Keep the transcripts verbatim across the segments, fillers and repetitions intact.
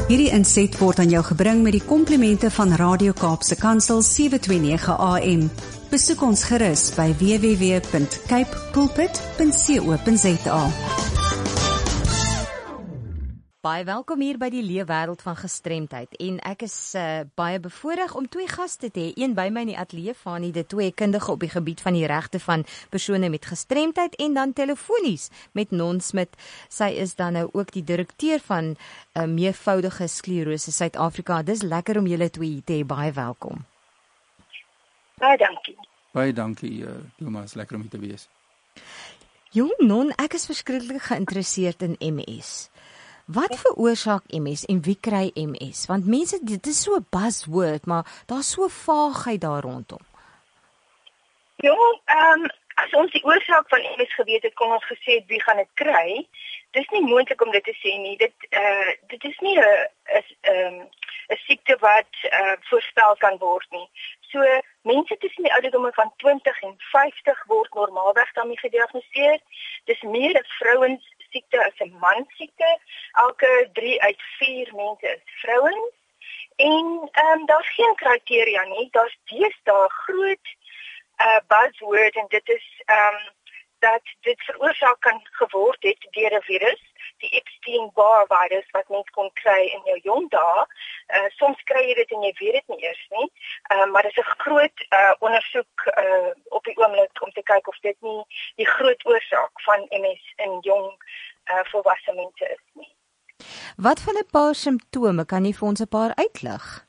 Hierdie inset word aan jou gebring met die komplimente van Radio Kaapse Kansel sewe twee nege A M. Besoek ons gerus by w w w punt cape pulpit punt co punt za. Baie welkom hier by die leefwêreld van gestremdheid en ek is uh, baie bevoorreg om twee gaste te hê, een by my in die ateljee van die twee kundige op die gebied van die regte van persone met gestremdheid en dan telefonies met Non Smit. Sy is dan nou ook die direkteur van uh, meervoudige sklerose Suid-Afrika. Dis lekker om julle twee te hê. Baie welkom. Baie dankie. Baie dankie, uh, Thomas, lekker om hier te wees. Jong Non, ek is verskriklik geïnteresseerd in M S. Wat veroorsaak M S en wie kry M S? Want mense, dit is so 'n buzzword, maar daar's so vaagheid daar rondom. Ja, ehm um, as ons die oorsaak van M S geweet het, kon ons gesê het wie gaan dit kry. Dis nie moontlik om dit te sê nie. Dit eh uh, dit is nie 'n is ehm 'n siekte wat eh uh, voorspel kan word nie. So mense tussen die ouderdomme van twintig en vyftig word normaalweg daarmee gediagnoseer. Dis meer 'n vrouens siekte as 'n man siekte. Elke drie uit vier mense is vrouens. En ehm um, daar's geen kriteria nie. Daar's deesdae groot uh buzzword en dit is ehm um, dat dit veroorsaak kan geword het deur 'n virus, die Epstein-Barr virus wat mens kon kry in jou jong dae. Uh, soms kry jy dit en jy weet dit nie eers nie. Uh, maar dit is 'n groot uh, ondersoek uh, op die oomblik om te kyk of dit nie die groot oorsaak van M S in jong uh, volwasse mense is nie. Wat van 'n paar simptome kan jy vir ons 'n paar uitlig?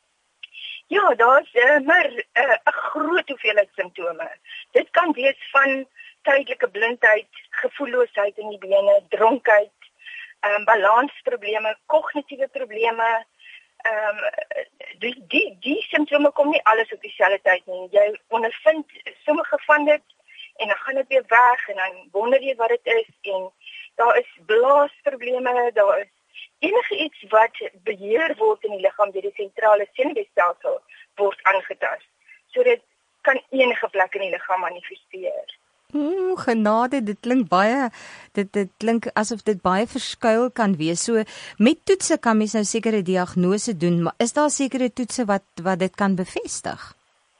Ja, daar's uh, maar 'n uh, groot hoeveelheid simptome. Dit kan wees van tydelike blindheid, gevoelloosheid in die bene, dronkheid, um, balansprobleme, kognitiewe probleme. Ehm um, die die die simptome kom nie alles op dieselfde tyd nie. Jy ondervind sommige van dit en dan gaan dit weer weg en dan wonder jy wat dit is en daar is blaasprobleme, daar is enige iets wat beheer word in die liggaam deur die sentrale senuweestelsel word aangetast. So dit kan enige plek in die liggaam manifesteer. Hmm, genade, dit klink baie, dit dit klink asof dit baie verskuil kan wees. So met toetse kan mens nou sekere diagnose doen, maar is daar sekere toetse wat wat dit kan bevestig?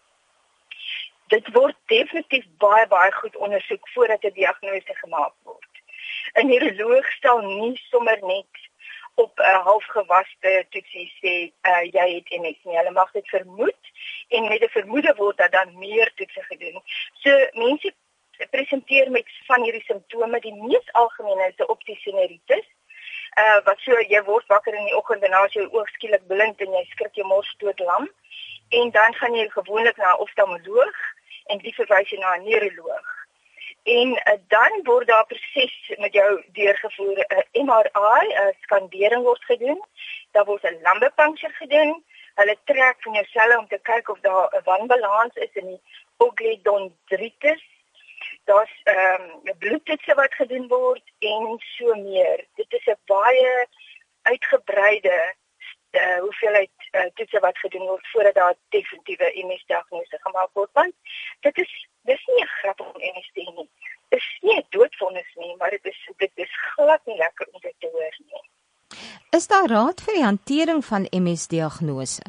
Dit word definitief baie baie goed ondersoek voordat 'n diagnose gemaak word. 'n Neuroloog stel nie sommer net op 'n uh, halfgewaste toetsie sê uh, jy het M S nie. Hulle mag dit vermoed en met 'n vermoede word dat dan meer toetse gedoen. So mense presenteer met van hierdie simptome. Die mees algemene is 'n optiese neuritis. Uh wat so jy word wakker in die oggend en dan as jou oog skielik blind en jy skrik jou mors doodlam. En dan gaan jy gewoonlik na 'n oftalmoloog en die verwys jy na 'n neuroloog. En uh, dan word daar proses met jou deurgevoer 'n uh, M R I, 'n uh, skandering word gedoen. Daar word 'n lumbar-puncture gedoen. Hulle trek van jou selle om te kyk of daar 'n wanbalans is in die oglidondritis. Daar's ehm um, bloedtoetse wat gedoen word en so meer. Dit is 'n baie uitgebreide uh, hoeveelheid uh, toetse wat gedoen word voordat daar 'n definitiewe M S-diagnose gemaak word. Want dit is dis nie 'n grap om M S te hê nie. Dit is nie 'n doodvonnis nie, maar dit is dit is glad nie lekker om dit te hoor nie. Is daar raad vir die hantering van M S-diagnose?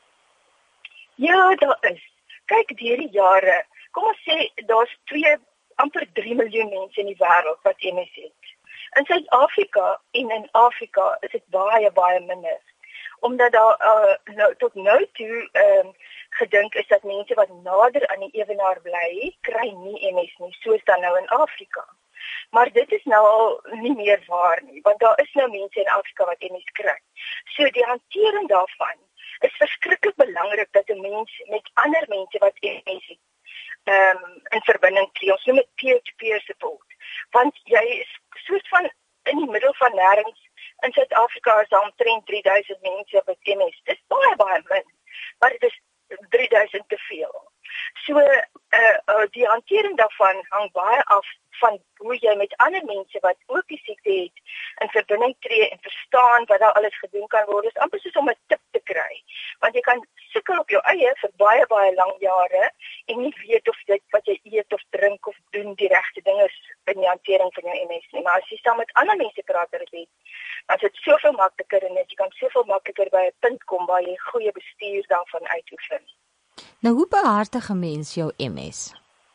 Ja, daar is. Kyk, deur die jare, kom ons sê daar's twee amper drie miljoen mense in die wêreld wat M S het. In Suid-Afrika en in Afrika is dit baie baie minder. Omdat daar uh, nou, tot nou toe ehm uh, gedink is dat mense wat nader aan die ewenaar bly, kry nie M S nie, soos dan nou in Afrika. Maar dit is nou al nie meer waar nie, want daar is nou mense in Afrika wat M S kry. So die hantering daarvan is verskriklik belangrik dat 'n mens met ander mense wat M S het, ehm um, in verbinding tree. Ons noem dit peer-to-peer support. Want jy is soort van in die middel van nêrens. In Suid-Afrika is daar omtrent drie duisend mense wat M S. Dis baie baie min, maar dit is drie duisend te veel. So uh, uh, die hantering daarvan hang baie af van hoe jy met ander mense wat ook die siekte het in verbinding tree en verstaan wat daar alles gedoen kan word. Dit is amper soos om 'n tip te kry. Want jy kan sukkel op jou eie vir baie baie lang jare en nie weet of dit wat jy eet of drink of doen die regte ding is in die hantering van jou M S nie. Maar as jy saam met ander mense praat oor dit, as dit soveel makliker en jy kan soveel makliker by 'n punt kom waar jy goeie bestuur daarvan uitoefen. Nou hoe behartig 'n mens jou M S?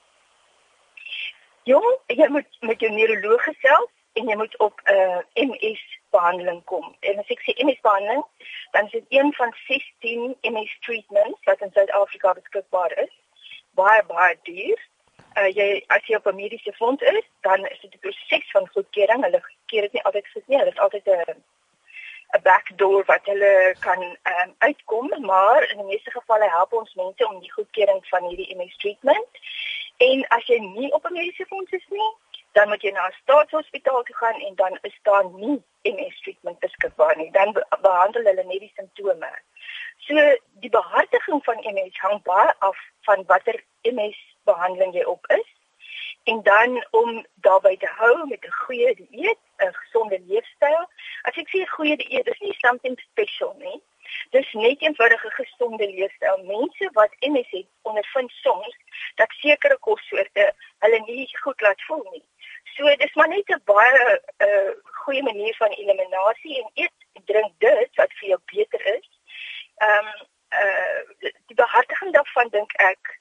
Jong, jy moet met jou neuroloog gesels en jy moet op 'n uh, M S behandeling kom. En as ek sê M S behandeling, dan is dit een van sestien M S treatments wat in Suid-Afrika beskikbaar is. Baie baie duur. Uh, jy as jy op 'n mediese fonds is, dan is dit 'n proses van goedkeuring. Hulle keer dit nie altyd goed nie. Hulle is altyd 'n 'n backdoor wat hulle kan um, uitkom, maar in die meeste gevalle help ons mense om die goedkeuring van hierdie M S treatment. En as jy nie op 'n mediese fonds is nie, dan moet jy na 'n staatshospitaal toe gaan en dan is daar nie M S treatment beskikbaar nie. Dan be- behandel hulle net die simptome. So die behartiging van M S hang baie af van watter M S behandeling jy op is. En dan om daarby te hou met 'n goeie dieet, 'n gesonde leefstyl. As ek sê goeie dieet, is nie something special nie. Dis net eenvoudig 'n gesonde leefstyl. Mense wat M S het, ondervind soms dat sekere kossoorte hulle nie goed laat voel nie. So dis maar net 'n baie uh, goeie manier van eliminasie en eet en drink dit wat vir jou beter is. Ehm um, uh, die behartiging daarvan dink ek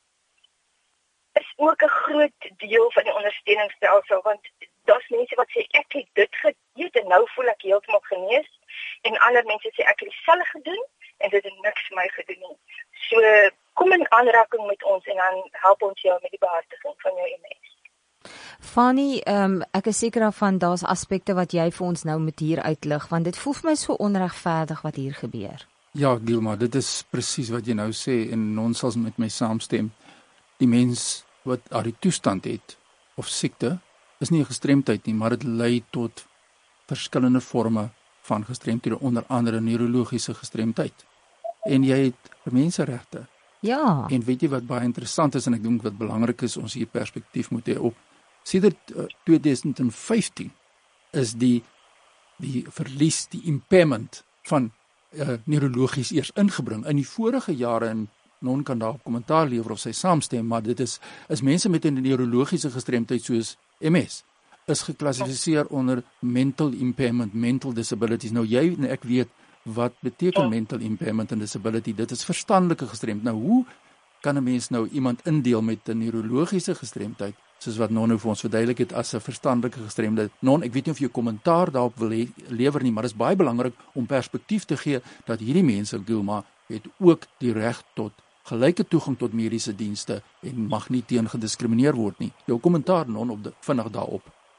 is ook 'n groot deel van die ondersteuningsstelsel, want daar's mense wat sê ek het dit gedoen en nou voel ek heeltemal genees en ander mense sê ek het dieselfde gedoen en dit het niks vir my gedoen nie. So kom in aanraking met ons en dan help ons jou met die behartiging van jou M S. Fanny, um, ek is seker daarvan daar's aspekte wat jy vir ons nou moet hier uitlig, want dit voel vir my so onregverdig wat hier gebeur. Ja, Dilma, dit is presies wat jy nou sê en ons sal met my saamstem. Die mens wat daardie toestand het of siekte is nie 'n gestremdheid nie, maar dit lei tot verskillende forme van gestremdhede, onder andere neurologiese gestremdheid. En jy het menseregte. Ja. En weet jy wat baie interessant is en ek dink wat belangrik is, ons hier perspektief moet hê op. Sedert uh, twintig vyftien is die die verlies, die impairment van uh, neurologies eers ingebring. In die vorige jare, en Non kan daar kommentaar lewer of sy saamstem, maar dit is is mense met 'n neurologiese gestremdheid soos M S is geklassifiseer onder mental impairment, mental disabilities. Nou jy en ek weet wat beteken mental impairment en disability. Dit is verstandelike gestremdheid. Nou hoe kan 'n mens nou iemand indeel met 'n neurologiese gestremdheid, soos wat Non nou vir ons verduidelik het as 'n verstandelike gestremdheid? Non, ek weet nie of jy 'n kommentaar daarop wil he, lewer nie, maar dit is baie belangrik om perspektief te gee dat hierdie mense, Gilma, het ook die reg tot gelyke toegang tot mediese dienste en mag nie teen gediskrimineer word nie. Jou kommentaar, Non, op de, vinnig daarop.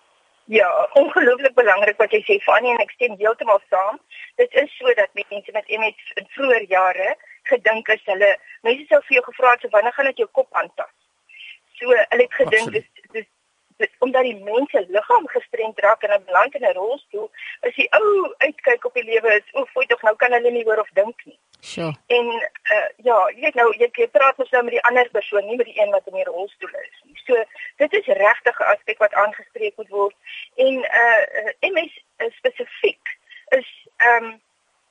Ja, ongelooflik belangrik wat jy sê, Fanny, en ek stem heeltemal saam. Dit is so dat mense met M S in vroeër jare gedink is hulle, mense sou vir jou gevra het, so wanneer gaan dit jou kop aantas? So hulle het gedink dis dis dis omdat die mense liggaam gestremd raak en hulle beland in 'n rolstoel, is die ou uitkyk op die lewe is, o, fooi tog, nou kan hulle nie hoor of dink nie. Sure. En uh, ja, jy weet nou, jy, jy praat mos nou met die ander persoon, nie met die een wat in die rolstoel is nie. So dit is regtig 'n aspek wat aangespreek moet word. En uh, M S uh, spesifiek is ehm um,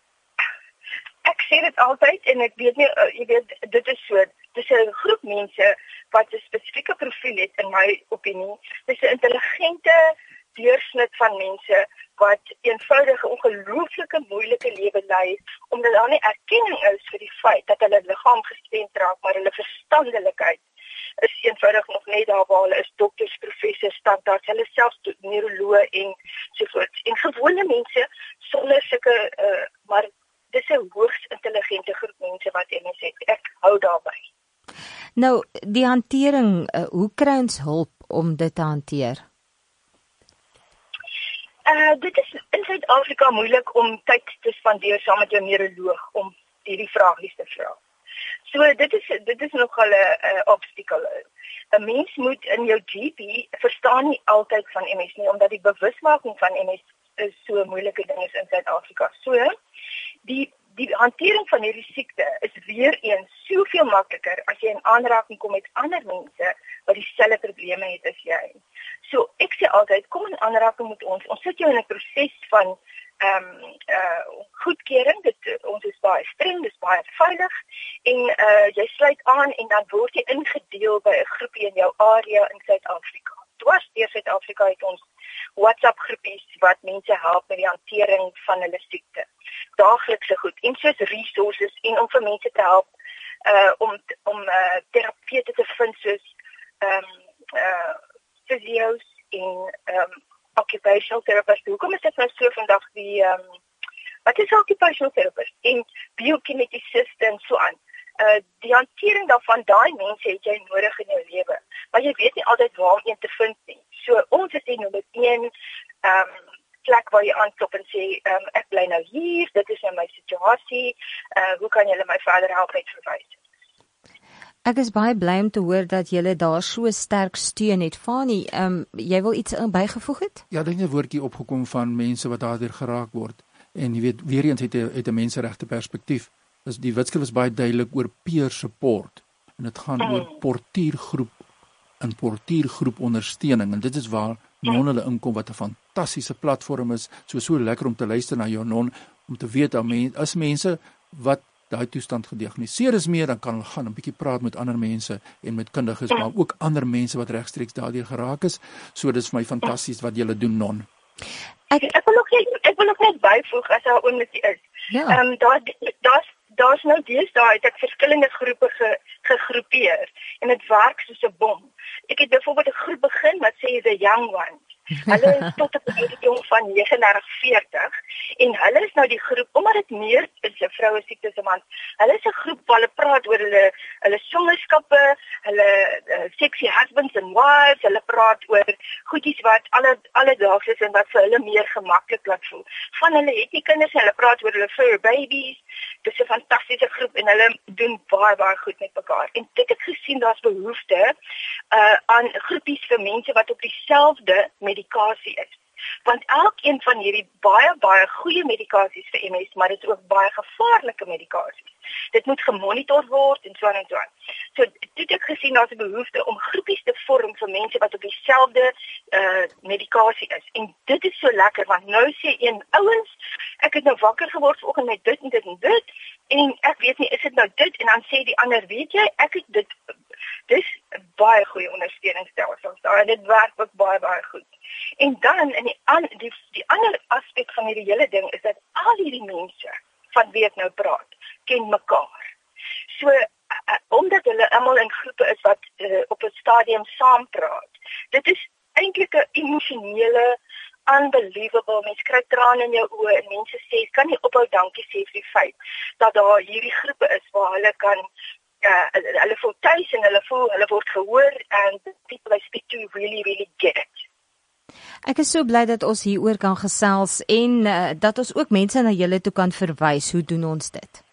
ek sê dit altyd en ek weet nie, uh, jy weet, dit is so, dis 'n groep mense wat 'n spesifieke profiel het in my opinie. Dis 'n intelligente deursnit van mense wat eenvoudig 'n ongelooflike moeilike lewe lei, omdat daar nie erkenning is vir die feit dat hulle liggaam gestremd raak, maar hulle verstandelikheid is eenvoudig nog net daar waar hulle is dokters, professors, standaards, hulle selfs neuroloë en so voort. En gewone mense sonder sulke uh, maar dis 'n hoogs intelligente groep mense wat M S het. Ek hou daarby. Nou, die hantering, uh, hoe kry ons hulp om dit te hanteer? Uh, dit is in Suid-Afrika moeilik om tyd te spandeer saam met jou neuroloog om hierdie vragies te vra. So dit is dit is nogal 'n uh, obstacle. 'n Mens moet in jou G P verstaan nie altyd van M S nie, omdat die bewusmaking van M S is so 'n moeilike ding is in Suid-Afrika. So die die hantering van hierdie siekte is weer eens soveel makliker as jy in aanraking kom met ander mense wat dieselfde probleme het as jy. So ek sê altyd, kom in aanraking met ons. Ons sit jou in 'n proses van ehm um, uh goedkeuring. Dit ons is baie streng, dis baie veilig en uh jy sluit aan en dan word jy ingedeel by 'n groepie in jou area in Suid-Afrika. Dwars deur Suid-Afrika het ons WhatsApp groepies wat mense help met die hantering van hulle siekte. Daaglikse goed en soos resources en om vir mense te help uh, om om uh, terapeute te vind soos um, uh, physios en um, occupational therapist. Hoekom is dit nou so vandag die um, wat is occupational therapist en biokineticiste en so aan? Uh, die hantering daarvan, daai mense het jy nodig in jou lewe. Maar jy weet nie altyd waar om een te vind nie. So ons is die nommer een um, plek waar jy aanklop en sê, um, ek bly nou hier, dit is nou my situasie, uh, hoe kan julle my verder help met verwysing? Ek is baie bly om te hoor dat julle daar so sterk steun het. Fani, um, jy wil iets bygevoeg het? Ja, dit het 'n woordjie opgekom van mense wat daardeur geraak word. En jy weet, weer eens het 'n het 'n menseregte perspektief. Dus die wetskrif is baie duidelik oor peer support. En dit gaan oor portiergroep en portiergroep ondersteuning. En dit is waar Non hulle inkom, wat 'n fantastiese platform is. So so lekker om te luister na jou Non, om te weet dat men, as mense wat daai toestand gediagnoseer is meer, dan kan hulle gaan 'n bietjie praat met ander mense en met kundiges, maar ook ander mense wat regstreeks daardeur geraak is. So dis vir my fantasties wat julle doen, Non. Ek ek wil ook net ek wil ook net byvoeg as daar oomblik is. Ja. Ehm um, daar daar's daar's nou deesdae het ek verskillende groepe ge, gegroepeer en dit werk soos 'n bom. Ek het byvoorbeeld 'n groep begin wat sê the young ones. Hulle is tot op die ouderdom van nege en veertig en hulle is nou die groep, omdat dit meer is 'n vroue siektes en man. Hulle is 'n groep waar hulle praat oor hulle hulle swangerskappe, hulle uh, sexy husbands and wives, hulle praat oor goedjies wat alle alledaags is en wat vir hulle meer gemaklik laat voel. Van hulle het nie kinders, hulle praat oor hulle fur babies. Dis 'n fantastiese groep en hulle doen baie baie goed met mekaar. En ek het gesien daar's behoefte uh, aan groepies vir mense wat op dieselfde medikasie is. Want elkeen van hierdie baie baie goeie medikasies vir M S, maar dit is ook baie gevaarlike medikasies. Dit moet gemonitor word en so aan en so aan. So dit het ek gesien daar's 'n behoefte om groepies te vorm vir mense wat op dieselfde uh, medikasie is. En dit is so lekker want nou sê een ouens, ek het nou wakker geword vanoggend met dit en dit en dit en ek weet nie is dit nou dit en dan sê die ander, weet jy, ek het dit dis baie goeie ondersteuningsstelsels daar en dit werk ook baie baie goed. En dan in die an, die die ander aspek van hierdie hele ding is dat al hierdie mense van wie ek nou praat, ken mekaar. So uh, omdat hulle almal in groepe is wat uh, op 'n stadium saam praat. Dit is eintlik 'n emosionele unbelievable, mens kry trane in jou oë en mense sê, kan nie ophou dankie sê vir die feit dat daar hierdie groepe is waar hulle kan uh, hulle voel tuis en hulle voel hulle word gehoor and people I speak to really really get it. Ek is so bly dat ons hieroor kan gesels en uh, dat ons ook mense na julle toe kan verwys. Hoe doen ons dit?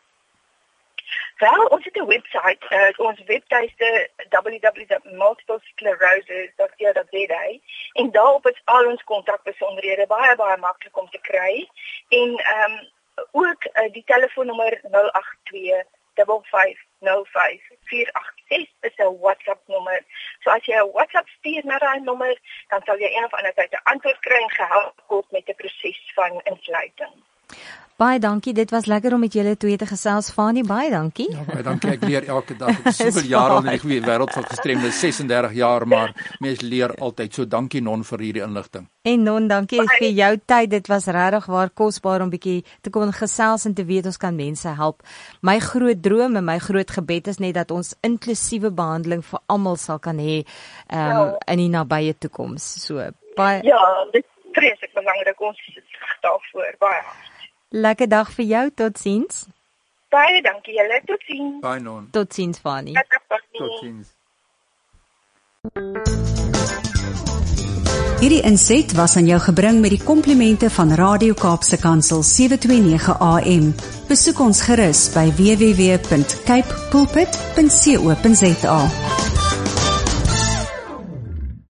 Wel, ons het 'n webwerf, uh, ons webtuiste w w w dot multiple sclerosis dot co dot z a en daarop is al ons kontakbesonderhede baie baie maklik om te kry en ehm um, ook uh, die telefoonnommer nul agt twee vyf vyf nul vyf vier agt ses is 'n WhatsApp nommer. So as jy 'n WhatsApp stuur na daai nommer, dan sal jy een of ander tyd 'n antwoord kry en gehelp word met die proses van insluiting. Baie dankie, dit was lekker om met julle twee te gesels, Fani, baie dankie. Ja, baie dankie, ek leer elke dag. Ek is soveel jare al in die goeie wêreld van gestremdes, ses en dertig jaar, maar mens leer altyd. So dankie Non vir hierdie inligting. En Non, dankie vir jou tyd. Dit was regtig waar kosbaar om bietjie te kon gesels en te weet ons kan mense help. My groot droom en my groot gebed is net dat ons inklusiewe behandeling vir almal sal kan hê um, ja. in die nabye toekoms. So baie Ja, dit is vreeslik belangrik, ons is daarvoor baie. Lekker dag vir jou, totsiens. Baie dankie julle, totsiens. Bye Non. Totsiens Fani. Totsiens. Hierdie inset was aan jou gebring met die komplimente van Radio Kaapse Kansel sewe twee nege A M. Besoek ons gerus by w w w punt cape pulpit punt co punt za.